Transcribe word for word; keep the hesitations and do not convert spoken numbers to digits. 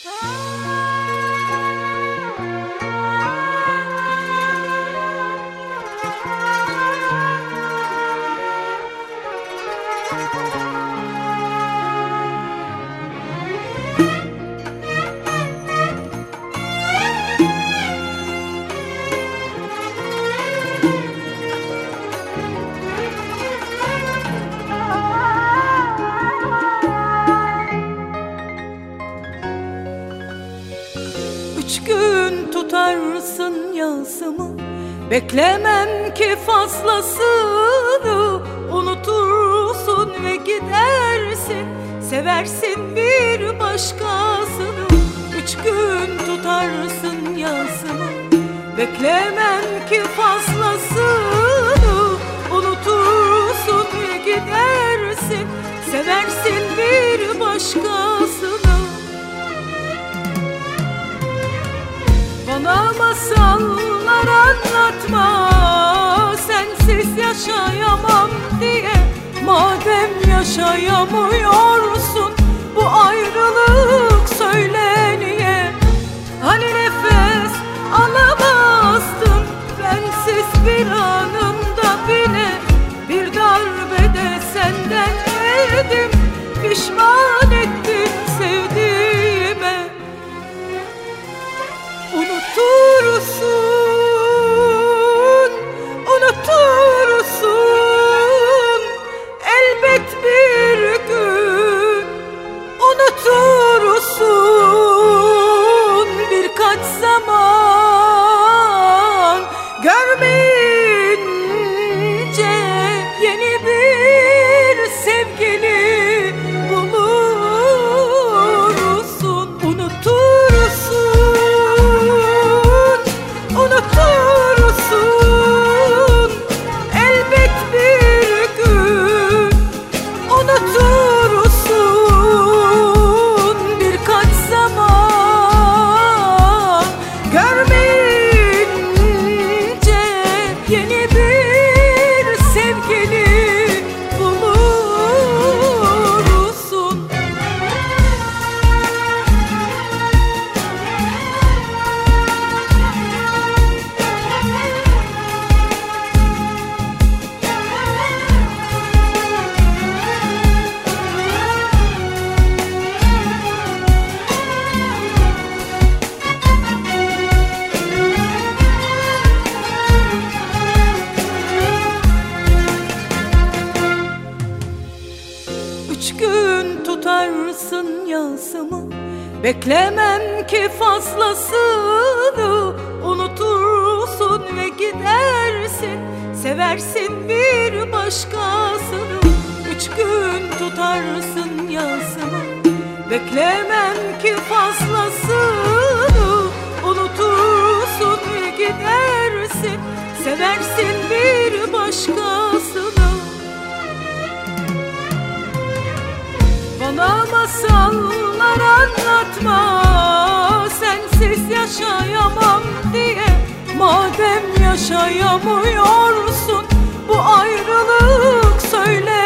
Üç gün tutarsın yazımı, beklemem ki fazlasını. Unutursun ve gidersin, seversin bir başkasını. Üç gün tutarsın yazımı, beklemem ki fazlasını. Unutursun ve gidersin, seversin bir başkasını. Bana masallar anlatma, sensiz yaşayamam diye. Madem yaşayamıyorsun, bu ayrılık söyle niye? Hani nefes alamazdın bensiz bir anımda bile. Bir darbede senden yedim, pişman ettin sevdiğime. Unutursun, unutursun elbet bir gün. Unutursun birkaç zaman görmeyince yeni bir sevgili bulursun. Unutursun, unutursun elbet bir gün. Unutursun birkaç zaman görmeyince yeni bir sevgili bulursun. Üç gün tutarsın yazımı, beklemem ki fazlasını. Unutursun ve gidersin, seversin bir başkasını. Üç gün tutarsın yazımı, beklemem ki fazlasını. Unutursun ve gidersin, seversin bir başkasını. Bana masallar anlatma, sensiz yaşayamam diye. Madem yaşayamıyorsun, bu ayrılık söyle